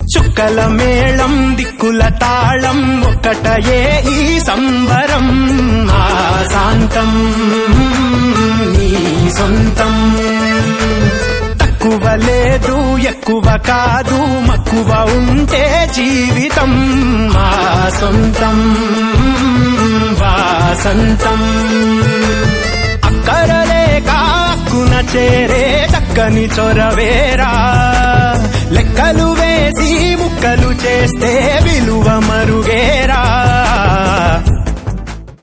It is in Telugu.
చుక్కల మేళం దిక్కుల తాళం ఒక్కటయే ఈ సంబరం ఆ శాంతం నీ సొంతం తక్కువ లేదు ఎక్కువ కాదు మక్కువ ఉంటే జీవితం ఆ సొంతం వాసంతం అక్కరలేక అక్కున చేరే చక్కని చొరవేరా లెక్కలు వేసి ముక్కలు చేస్తే విలువ మరుగేరా